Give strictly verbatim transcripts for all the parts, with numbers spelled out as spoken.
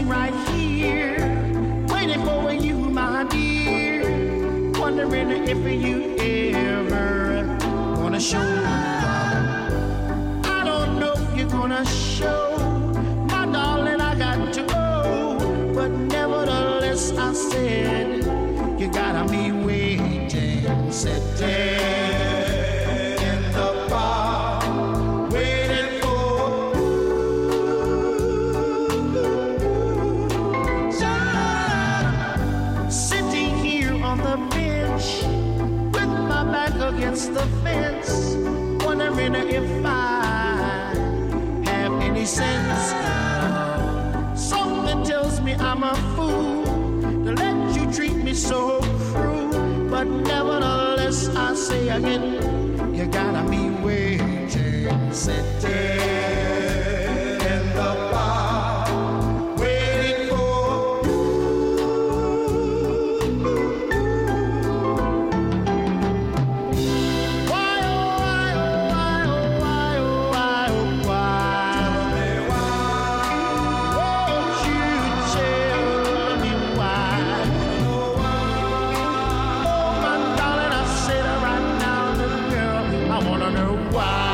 sitting right here, waiting for you, my dear, wondering if you ever wanna show love. I don't know if you're gonna show, my darling, I got to go, but nevertheless I said, you gotta be waiting, sitting in the bar, waiting for sitting here on the bench with my back against the fence, wondering if I have any sense. Something tells me I'm a fool to let you treat me so cruel, but nevertheless I say again, you gotta be waiting, sitting in the bar, waiting for why, oh, why, oh, why, oh, why, oh, why, oh, why? Tell me why. Won't you tell me why? Oh, my darling, I said it right now, little girl, I wanna know why.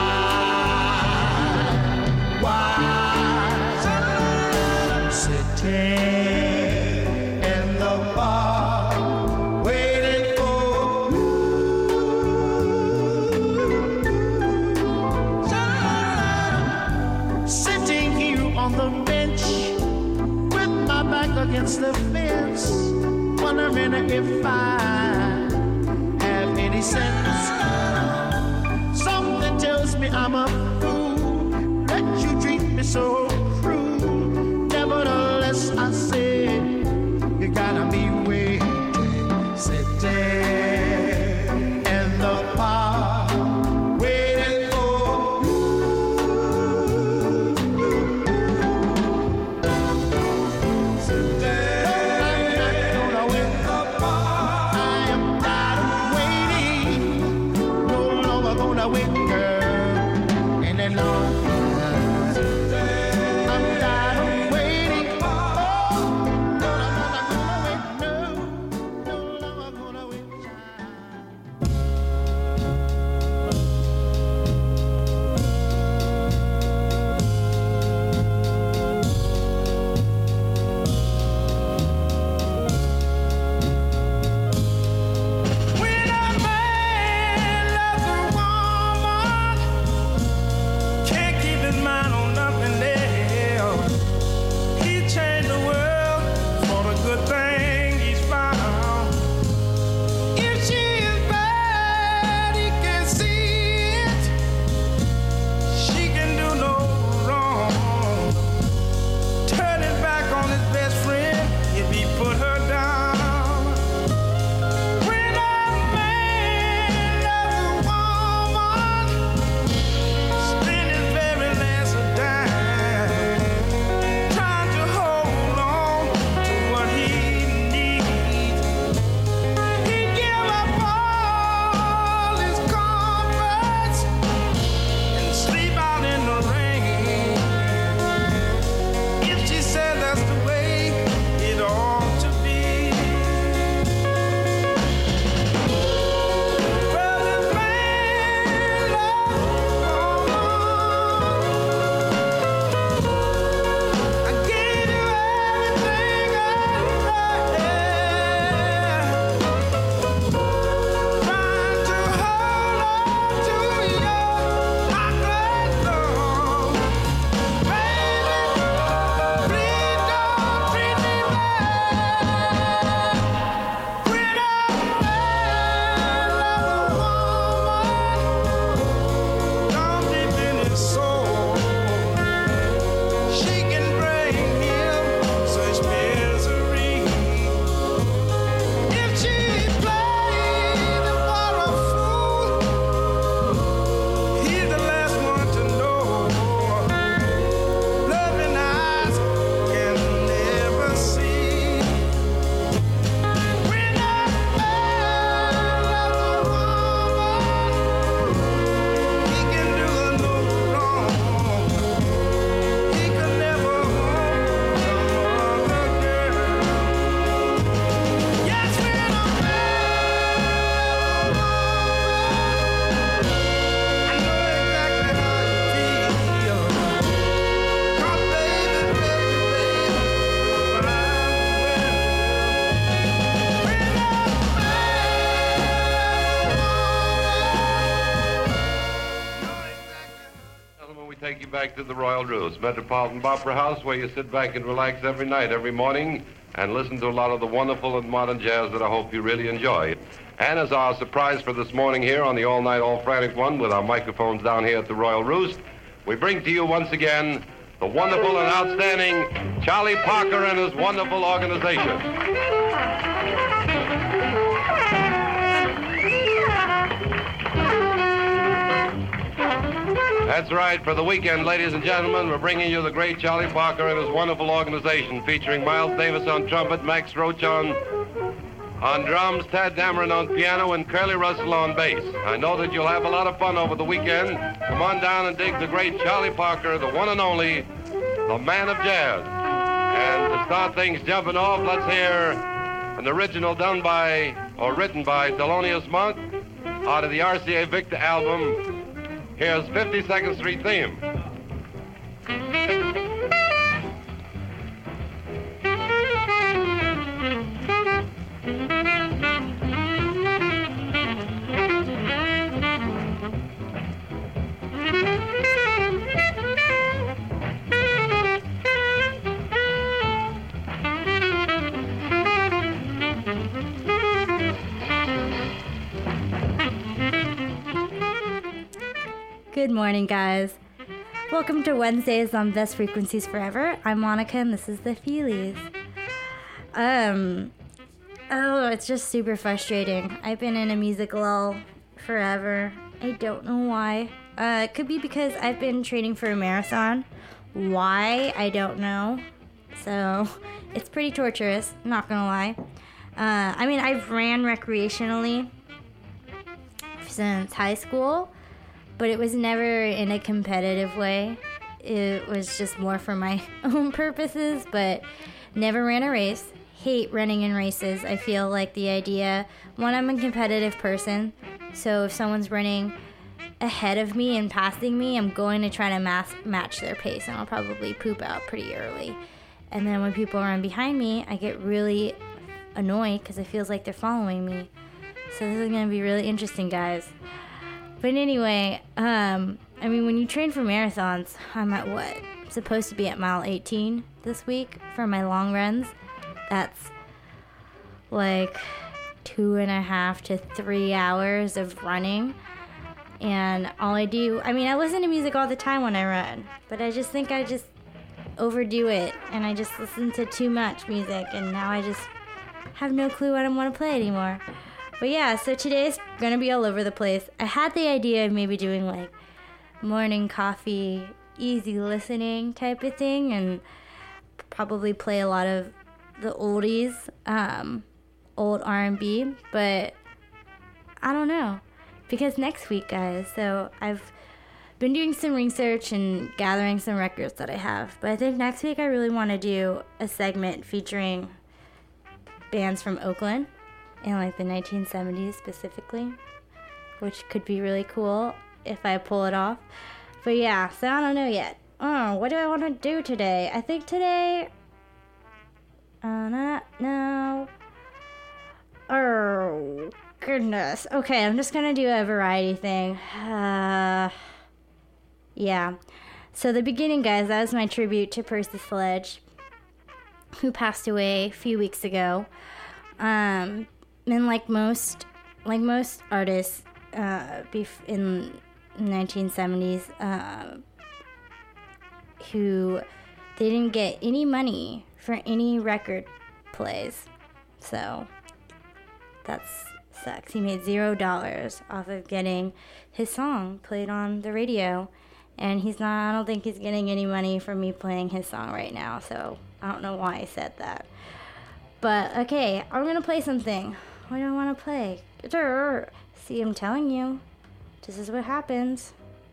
Why? Sitting in the bar, waiting for sitting here on the bench with my back against the fence, wondering if I have any sense. Something tells me I'm a fool, let you treat me so cruel. Nevertheless, I said, you gotta be waiting, sitting in the park, waiting for sitting. I'm not gonna wait the park. I am tired of waiting. No longer gonna wait, girl, any longer. I'm tired of waiting. Oh, no, I'm not gonna wait. No, no longer gonna wait, child. When a man loves a woman, take you back to the Royal Roost, Metropolitan Opera House, where you sit back and relax every night, every morning, and listen to a lot of the wonderful and modern jazz that I hope you really enjoy. And as our surprise for this morning here on the All Night All Frantic one with our microphones down here at the Royal Roost, we bring to you once again the wonderful and outstanding Charlie Parker and his wonderful organization. That's right. For the weekend, ladies and gentlemen, we're bringing you the great Charlie Parker and his wonderful organization, featuring Miles Davis on trumpet, Max Roach on, on drums, Tad Dameron on piano, and Curly Russell on bass. I know that you'll have a lot of fun over the weekend. Come on down and dig the great Charlie Parker, the one and only, the man of jazz. And to start things jumping off, let's hear an original done by, or written by, Thelonious Monk out of the R C A Victor album. Here's fifty-second Street Theme. Good morning, guys. Welcome to Wednesdays on Best Frequencies Forever. I'm Monica, and this is the Feelies. Um, oh, it's just super frustrating. I've been in a music lull forever. I don't know why. Uh, it could be because I've been training for a marathon. Why? I don't know. So, it's pretty torturous, not gonna lie. Uh, I mean, I've ran recreationally since high school, but it was never in a competitive way. It was just more for my own purposes, but never ran a race. Hate running in races. I feel like the idea, one, I'm a competitive person, so if someone's running ahead of me and passing me, I'm going to try to mass- match their pace, and I'll probably poop out pretty early. And then when people run behind me, I get really annoyed because it feels like they're following me. So this is going to be really interesting, guys. But anyway, um, I mean, when you train for marathons, I'm at what? I'm supposed to be at mile eighteen this week for my long runs. That's like two and a half to three hours of running. And all I do, I mean, I listen to music all the time when I run, but I just think I just overdo it. And I just listen to too much music, and now I just have no clue what I want to play anymore. But yeah, so today's going to be all over the place. I had the idea of maybe doing like morning coffee, easy listening type of thing, and probably play a lot of the oldies, um, old R and B, but I don't know. Because next week, guys, so I've been doing some research and gathering some records that I have, but I think next week I really want to do a segment featuring bands from Oakland in like the nineteen seventies specifically, which could be really cool if I pull it off. But yeah, so I don't know yet. Oh, what do I want to do today? I think today, uh, not, no. Oh, goodness. Okay, I'm just gonna do a variety thing. Uh, yeah. So the beginning, guys, that was my tribute to Percy Sledge, who passed away a few weeks ago. Um, and like most, like most artists, uh, bef- in nineteen seventies, uh, who they didn't get any money for any record plays, so that sucks. He made zero dollars off of getting his song played on the radio, and he's not. I don't think he's getting any money from me playing his song right now. So I don't know why I said that. But okay, I'm gonna play something. What do I want to play? See, I'm telling you, this is what happens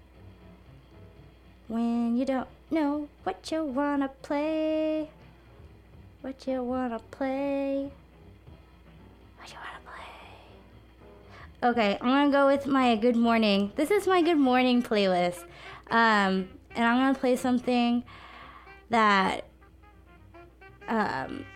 when you don't know what you want to play. What you want to play. What you want to play. Okay, I'm going to go with my Good Morning. This is my Good Morning playlist. Um, and I'm going to play something that um,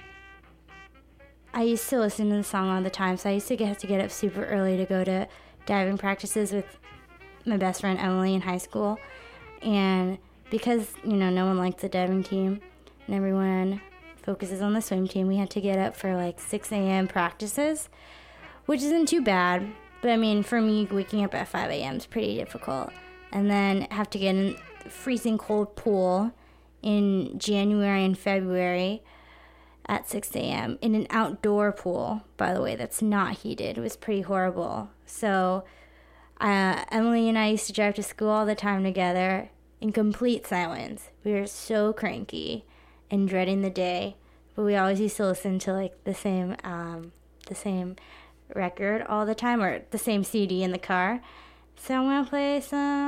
I used to listen to the song all the time, so I used to get, have to get up super early to go to diving practices with my best friend Emily in high school. And because, you know, no one likes the diving team and everyone focuses on the swim team, we had to get up for like six a.m. practices, which isn't too bad. But I mean, for me, waking up at five a.m. is pretty difficult. And then have to get in the freezing cold pool in January and February at six a.m. in an outdoor pool, by the way, that's not heated. It was pretty horrible. So uh, Emily and I used to drive to school all the time together in complete silence. We were so cranky and dreading the day, but we always used to listen to like the same um, the same record all the time, or the same C D in the car. So I'm gonna play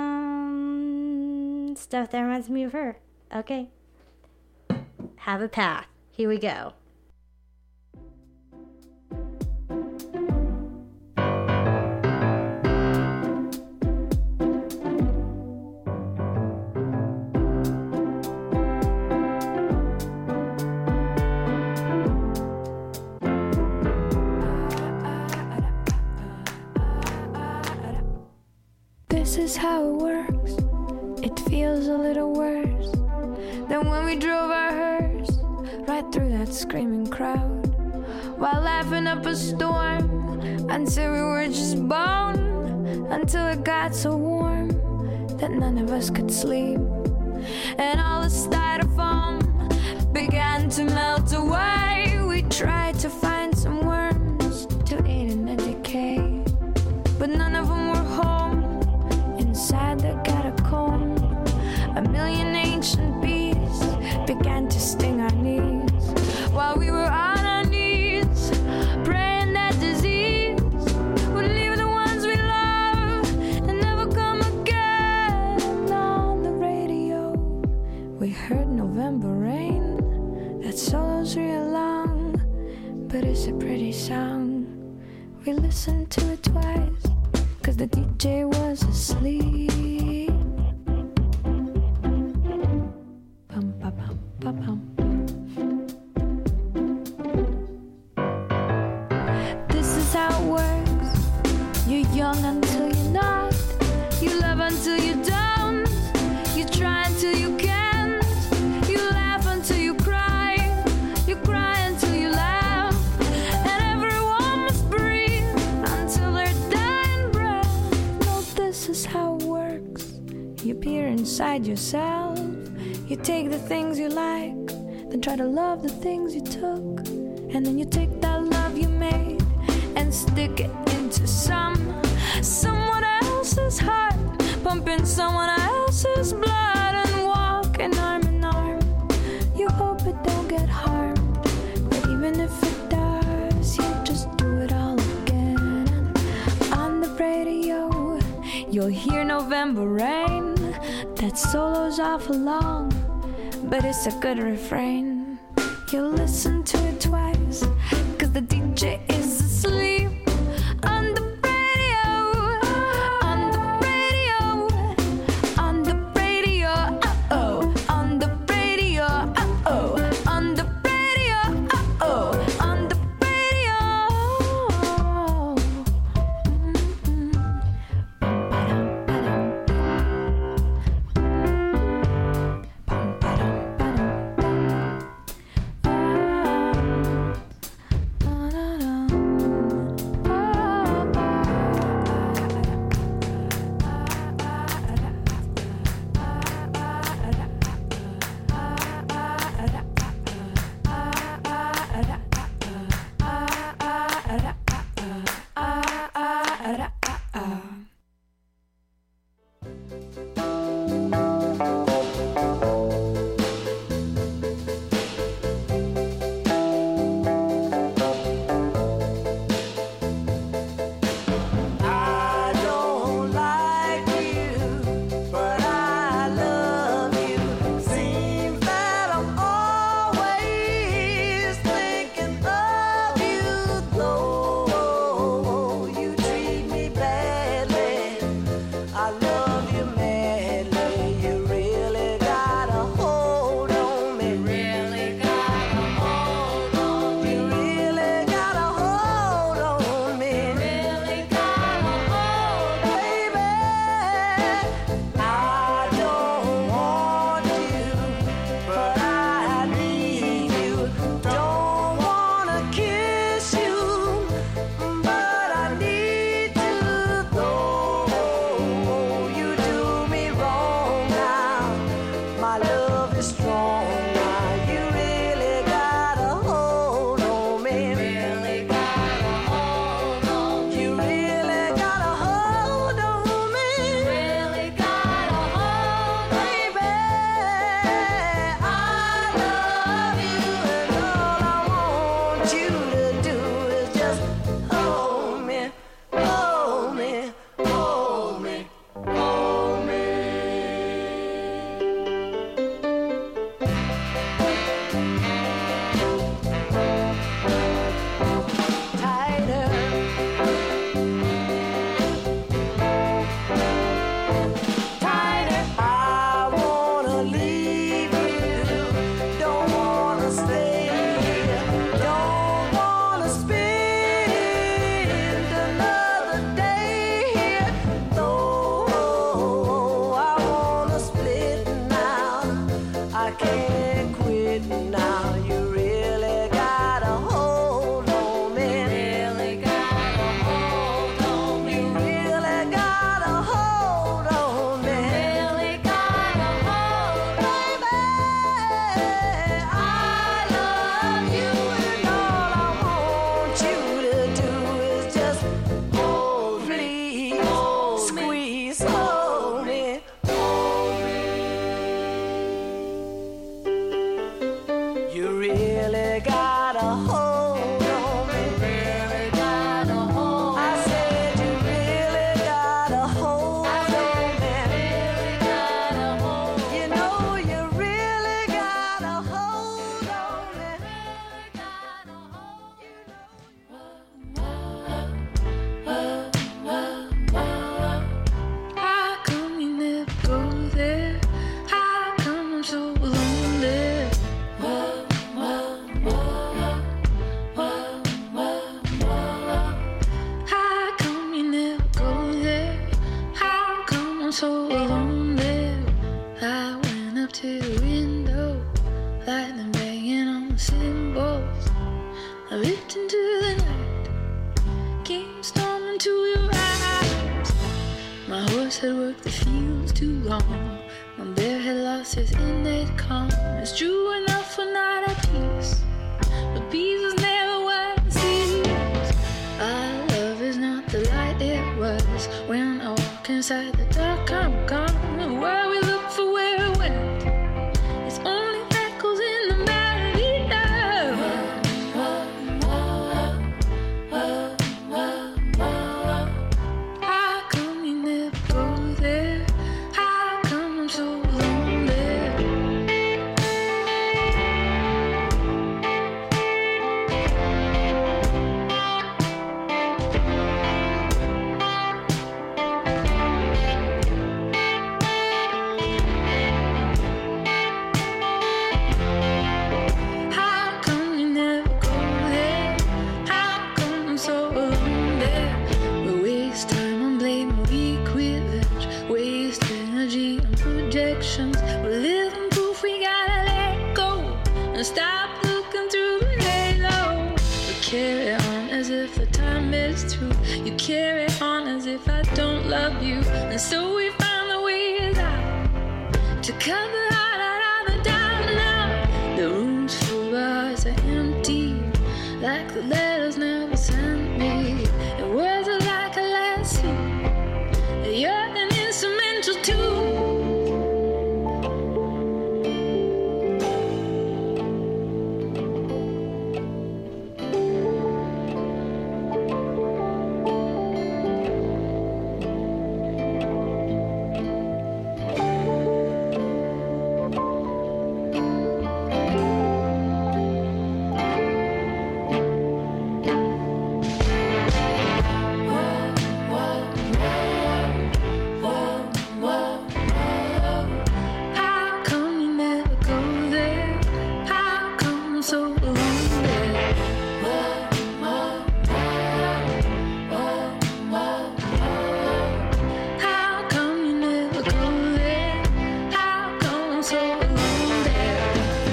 some stuff that reminds me of her. Okay. Have a Path. Here we go. This is how it works. It feels a little worse than when we drove our hearse right through that screaming crowd, while laughing up a storm until we were just bone, until it got so warm that none of us could sleep, and all the styrofoam began to melt away. We tried to find some worms to eat in the decay, but none of them were home inside the catacomb. A million ancient bees began to sting our knees, while we were on our knees, praying that disease would leave the ones we love and never come again. On the radio, we heard November Rain. That solo's real long, but it's a pretty song. We listened to it twice, cause the D J was asleep. Bum, ba, bum, ba, bum. This is how it works. You're young until you're not. You love until you don't. You try until you can't. You laugh until you cry. You cry until you laugh. And everyone must breathe until their dying breath. No, this is how it works. You peer inside yourself. You take the things you like, then try to love the things you took. And then you take that love you made and stick it into some someone else's heart, pumping someone else's blood, and walking arm in arm. You hope it don't get harmed, but even if it does, you just do it all again. And on the radio, you'll hear November Rain. That solo's awful long, but it's a good refrain. You'll listen to it twice, cause the D J is asleep. On the radio, on the radio, on the radio, uh-oh. On the radio, uh-oh. On the radio, uh-oh. On the radio. Mm-hmm. Though you treat me badly, so alone there. I went up to the window, lightning banging on the cymbals. I looked into the night, came storming to your eyes. My horse had worked the fields too long, my bear had lost his innate calm. It's true enough for night at peace, but peace is never what it seems. Our love is not the light it was. When I walk inside the dark, I'm gone. And where we look for where it went, it's only echoes in the melody now. How come you never go there? How come I'm so lonely? How come you never go there? How come I'm so alone there? We waste time on blame, weak revenge, waste energy on projections. We're living proof we gotta let go and stop looking through the halo. We carry on as if the time is through. You carry on as if I don't love you, and so we found the ways out to cut the light out of the dark now. The rooms full of hearts are empty, like the letters never sent me. And words are like a last scene. You're an instrumental too. How come you never go there? How come I'm so alone there? How come you never go there? How come I'm so alone there?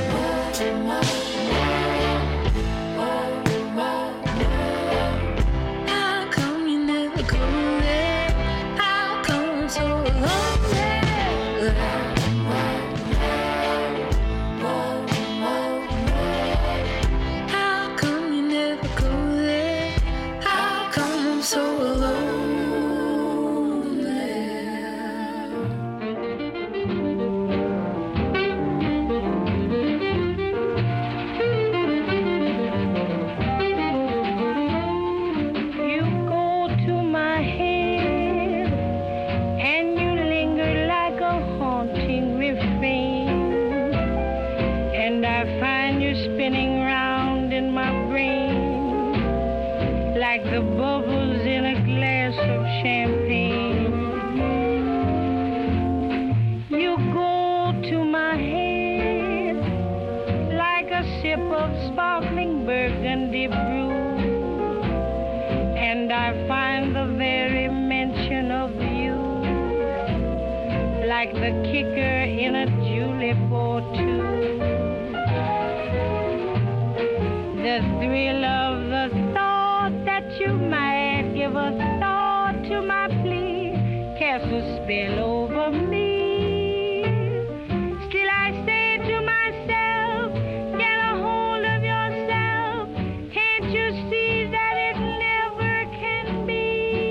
How come you never go there? How come I'm so alone there? How come you never go there? How come I'm so alone there? You go to my head and you linger like a haunting refrain, and I find you spinning round in my brain like the bubbles in a glass of champagne. You go to my head like a sip of sparkling burgundy brew, and I find the very mention of you like the kicker in a julep or two. The thrill of the thought that you might give a thought to my plea casts a spell over me. Still I say to myself, get a hold of yourself. Can't you see that it never can be?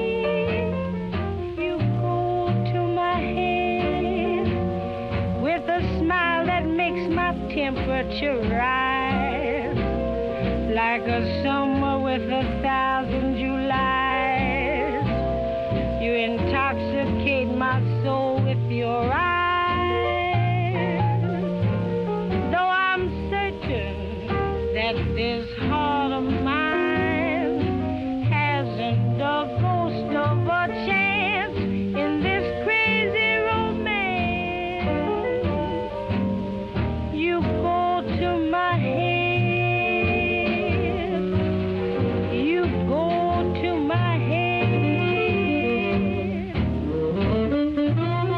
You go to my head with a smile that makes my temperature rise like a summer with a thousand Julys. You intoxicate my soul with your eyes. Though I'm certain that this heart of mine hasn't a ghost of a chance in this crazy romance. You go to my head. You go to my head.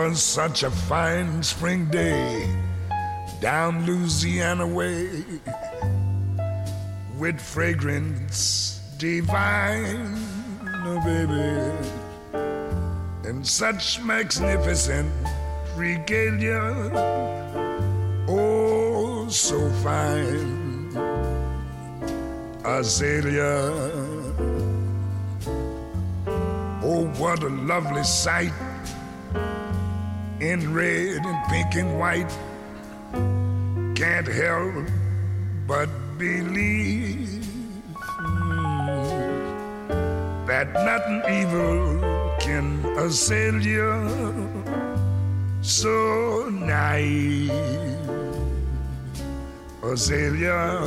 was such a fine spring day down Louisiana way, with fragrance divine, oh baby, and such magnificent regalia, oh so fine, azalea. Oh, what a lovely sight, in red and pink and white. Can't help but believe mm, that nothing evil can assail you. So naive, azalea,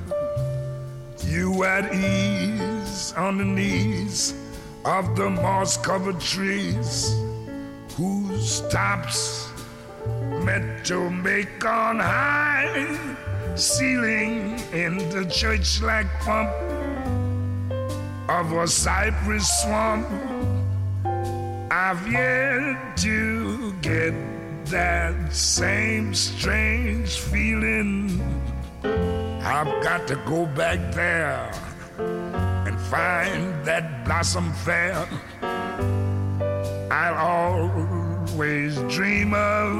you at ease on the knees of the moss-covered trees, whose tops meant to make on high, ceiling in the church-like pump of a cypress swamp. I've yet to get that same strange feeling. I've got to go back there and find that blossom fair I'll always dream of.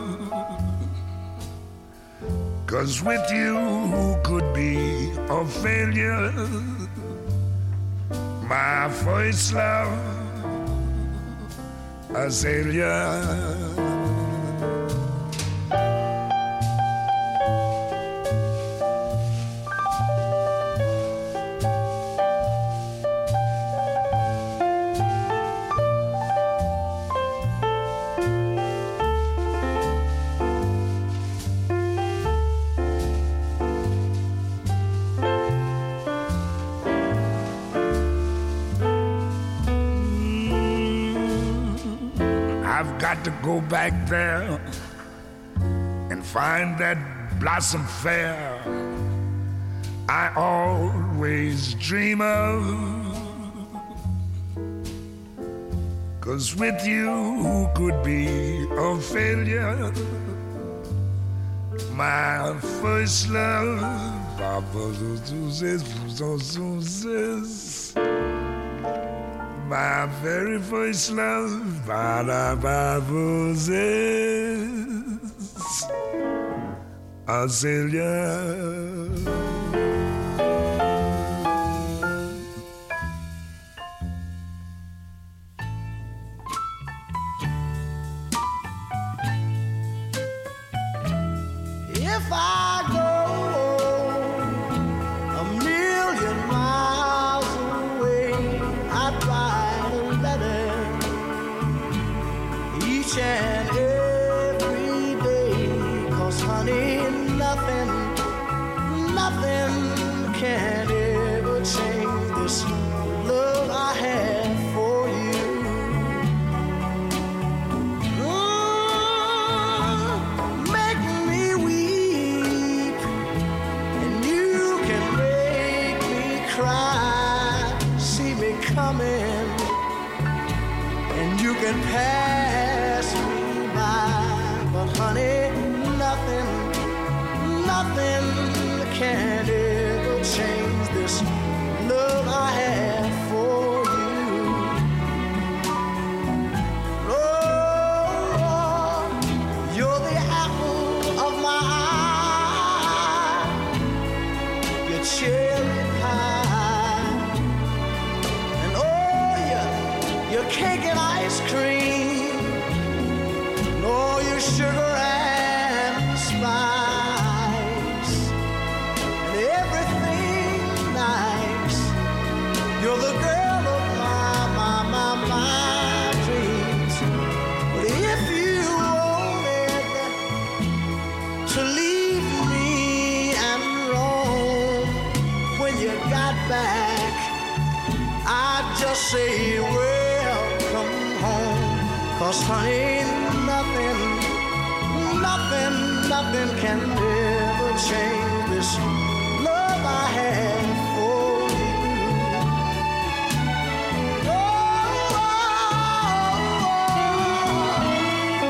'Cause with you, who could be a failure? My first love, azalea. I've got to go back there and find that blossom fair I always dream of. 'Cause with you, who could be a failure? My first love, Papa Zuzes, Zuzes. My very first love, ba-da-ba-boo-zes, azalea. If I go a million miles away, I'd write a letter each and every day. 'Cause honey, nothing, nothing can ever change this love I have for you. Mm, make me weep, and you can make me cry. See me coming, and you can pass me by. But honey, nothing, nothing can ever change this love I have for you. Oh, you're the apple of my eye, your cherry pie, and oh, your, your cake and ice cream, and all your sugar and spice, and everything nice. You're the girl of my, my, my, my dreams. But if you wanted to leave me and roam, when you got back, I'd just say welcome home. 'Cause honey, nothing, nothing, nothing can ever change this love I have for you. Oh, oh, oh,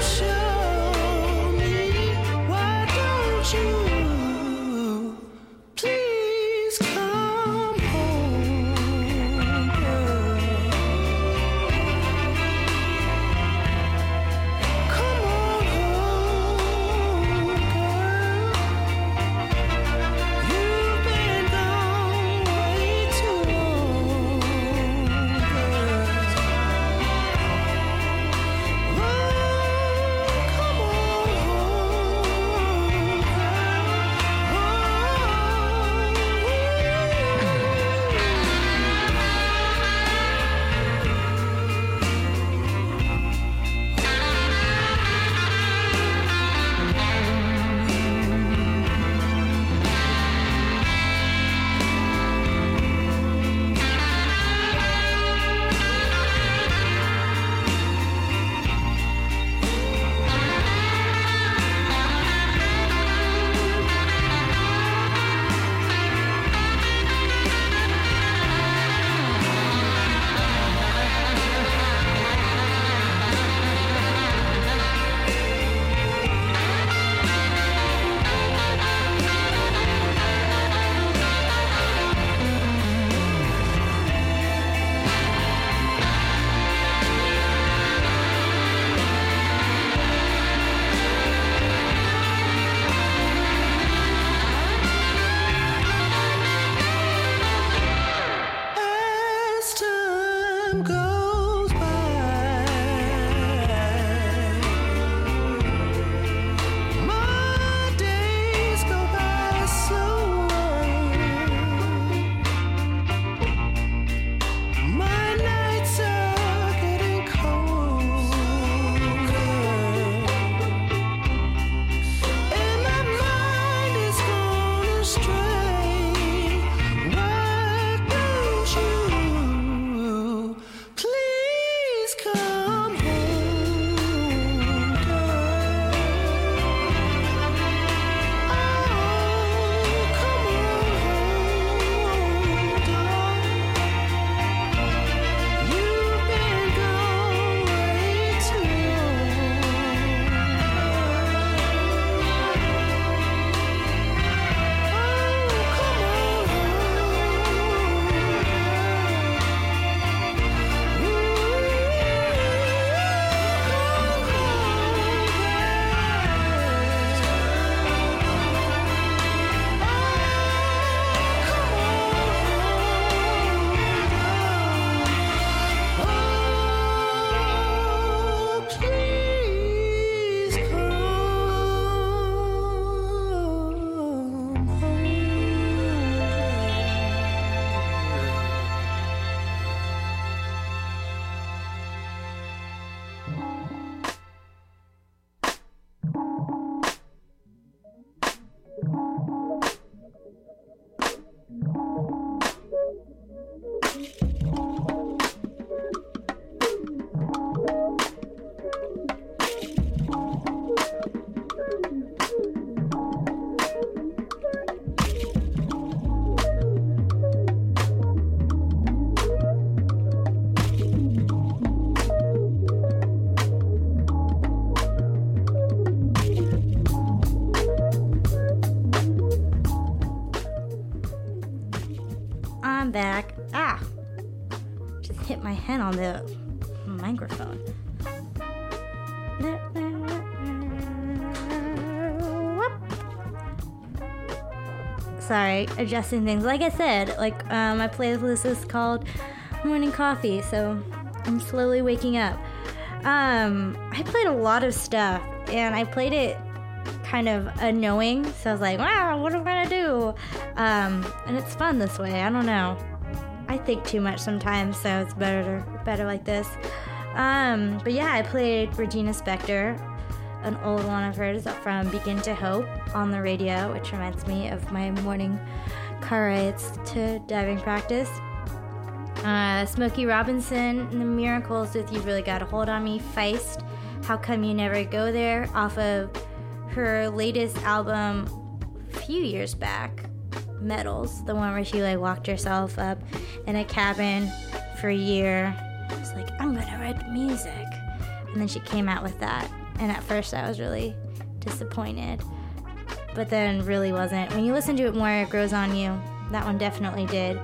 back. Ah! Just hit my head on the microphone. Sorry, adjusting things. Like I said, like uh, my playlist is called Morning Coffee, so I'm slowly waking up. Um, I played a lot of stuff, and I played it kind of unknowing, so I was like, wow, what am I gonna do? Um, and it's fun this way. I don't know. I think too much sometimes, so it's better better like this. Um, but yeah, I played Regina Spektor, an old one of hers from Begin to Hope on the radio, which reminds me of my morning car rides to diving practice. Uh, Smokey Robinson and the Miracles with You Really Got a Hold on Me. Feist, How Come You Never Go There, off of her latest album a few years back, Metals, the one where she like locked herself up in a cabin for a year. She was like, I'm gonna write music. And then she came out with that And at first I was really disappointed, but then really wasn't. When you listen to it more, it grows on you. That one definitely did.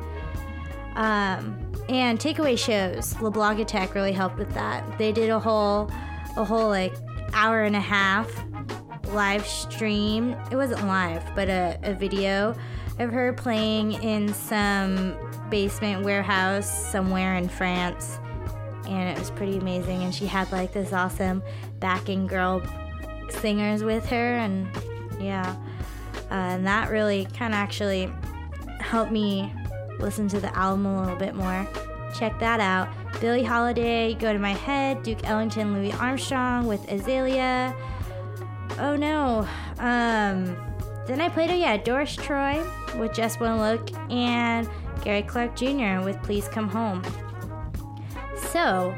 Um, and takeaway shows, LeBlogitech really helped with that. They did a whole, a whole like hour and a half live stream. It wasn't live, but a, a video of her playing in some basement warehouse somewhere in France. And it was pretty amazing. And she had like this awesome backing girl singers with her. And yeah, uh, and that really kind of actually helped me listen to the album a little bit more. Check that out. Billie Holiday, Go to My Head, Duke Ellington, Louis Armstrong with Azalea. Oh no. Um, then I played, oh yeah, Doris Troy with Just One Look, and Gary Clark Junior with Please Come Home. So,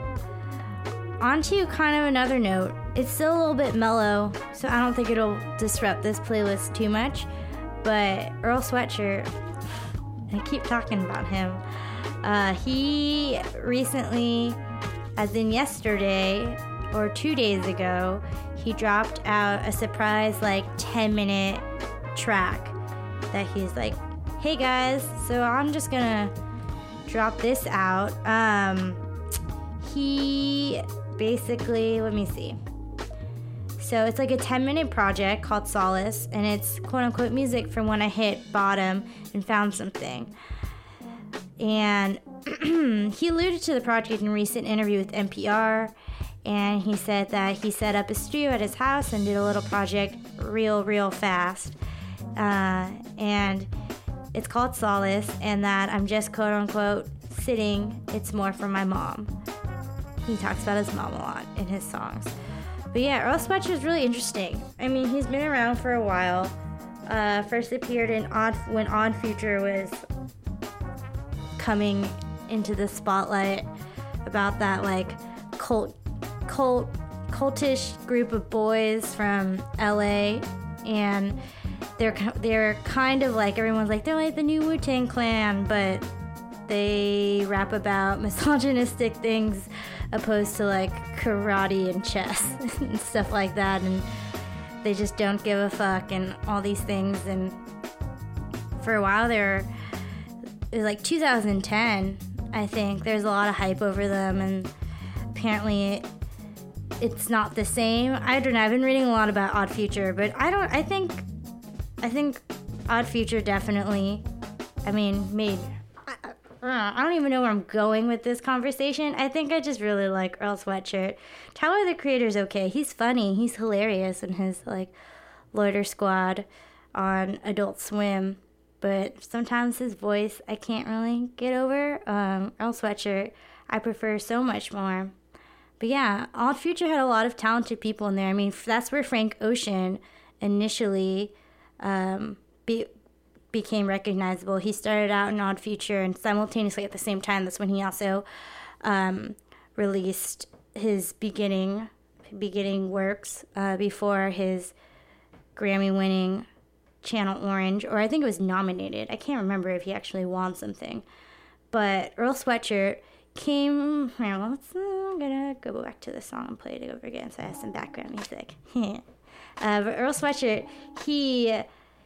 on to kind of another note. It's still a little bit mellow, so I don't think it'll disrupt this playlist too much. But Earl Sweatshirt, I keep talking about him. Uh, he recently, as in yesterday or two days ago, he dropped out a surprise like ten minute track that he's like, hey guys, so I'm just gonna drop this out. Um, he basically, let me see. So it's like a ten minute project called Solace, and it's quote unquote music from when I hit bottom and found something. And he alluded to the project in a recent interview with N P R, and he said that he set up a studio at his house and did a little project real, real fast. Uh, and it's called Solace, and that I'm just quote unquote sitting, it's more for my mom. He talks about his mom a lot in his songs. But yeah, Earl Sweatshirt is really interesting. I mean, he's been around for a while. Uh, first appeared in Odd when Odd Future was coming into the spotlight, about that like cult, cult, cultish group of boys from L A, and they're they're kind of like, everyone's like, they're like the new Wu-Tang Clan, but they rap about misogynistic things opposed to like karate and chess and stuff like that, and they just don't give a fuck and all these things. And for a while there, it was like two thousand ten, I think, there's a lot of hype over them, and apparently it's not the same. I don't know, I've been reading a lot about Odd Future, but I don't, I think, I think Odd Future definitely, I mean, made, I, I don't even know where I'm going with this conversation. I think I just really like Earl Sweatshirt. Tyler, the Creator's okay. He's funny. He's hilarious in his, like, Loiter Squad on Adult Swim. But sometimes his voice, I can't really get over. Um, Earl Sweatshirt, I prefer so much more. But yeah, Odd Future had a lot of talented people in there. I mean, that's where Frank Ocean initially um, be, became recognizable. He started out in Odd Future, and simultaneously at the same time, that's when he also um, released his beginning beginning works uh, before his Grammy-winning Channel Orange, or I think it was nominated. I can't remember if he actually won something. But Earl Sweatshirt came, here, let's, I'm gonna go back to the song and play it over again so I have some background music. uh, but Earl Sweatshirt, he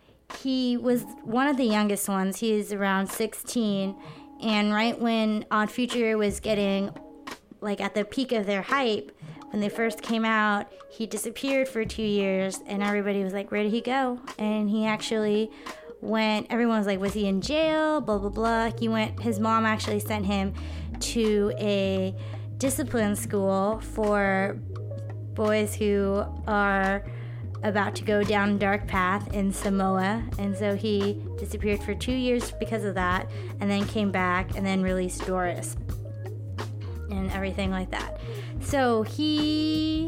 he was one of the youngest ones. He was around sixteen, and right when Odd Future was getting like at the peak of their hype, when they first came out, he disappeared for two years, and everybody was like, where did he go? And he actually went, everyone was like, was he in jail? Blah, blah, blah. He went, his mom actually sent him to a discipline school for boys who are about to go down a dark path in Samoa. And so he disappeared for two years because of that, and then came back and then released Doris and everything like that. So he,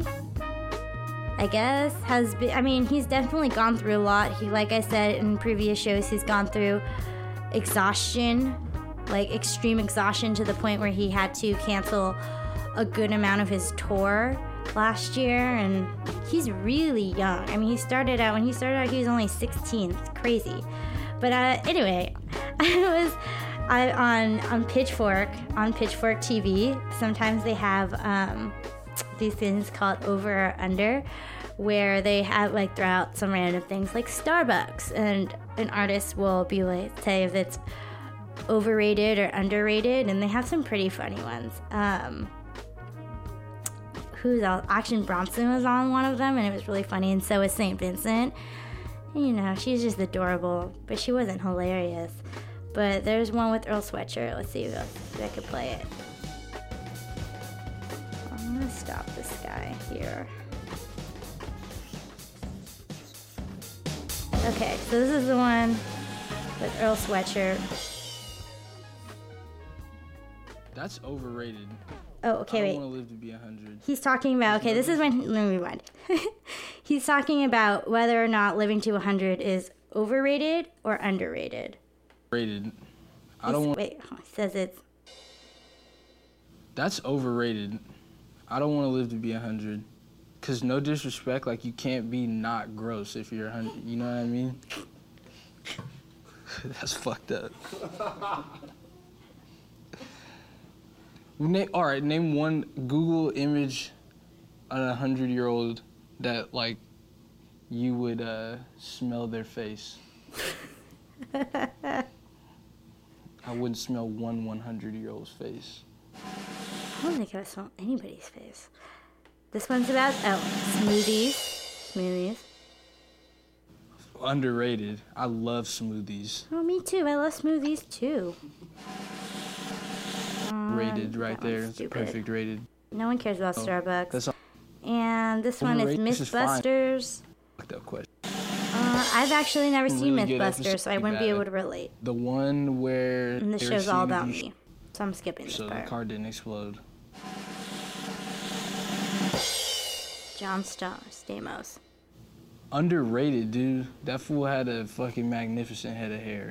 I guess, has been, I mean, he's definitely gone through a lot. He, like I said in previous shows, he's gone through exhaustion, like extreme exhaustion, to the point where he had to cancel a good amount of his tour last year. And he's really young. I mean, he started out, when he started out, he was only sixteen. It's crazy. But uh, anyway, I was... I, on on Pitchfork, on Pitchfork T V, sometimes they have um, these things called Over or Under, where they have like throw out some random things like Starbucks, and an artist will be like say if it's overrated or underrated, and they have some pretty funny ones. Um, who's else? Action Bronson was on one of them, and it was really funny, and so was Saint Vincent. You know, she's just adorable, but she wasn't hilarious. But there's one with Earl Sweatshirt. Let's see if I could play it. I'm gonna stop this guy here. Okay, so this is the one with Earl Sweatshirt. That's overrated. Oh, okay, I wait. don't want to live to be one hundred. He's talking about, okay, this is when, let me rewind. He's talking about whether or not living to one hundred is overrated or underrated. Rated. I He's- don't want. Wait, he says it's, That's overrated. I don't want to live to be one hundred. Cause no disrespect, like you can't be not gross if you're one hundred. You know what I mean? That's fucked up. Na- all right, name one Google image on a hundred-year-old that like you would uh, smell their face. I wouldn't smell one one hundred-year-old's face. I don't think I saw anybody's face. This one's about, oh, smoothies. Smoothies. Underrated. I love smoothies. Oh, me too. I love smoothies too. Um, Rated right that one's there. It's stupid. perfect rated. No one cares about Starbucks. That's a And this one is Overrated? This is fine. Mythbusters. fucked up question. Uh, I've actually never seen Really good Mythbusters, episode. so I wouldn't be Bad. able to relate. The one where And this they were show's all seeing if about you sh- me, so I'm skipping this So the part. car didn't explode. John St- Stamos. Underrated, dude. That fool had a fucking magnificent head of hair.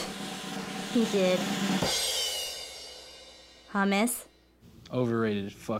He did. Hummus. Overrated. Fuck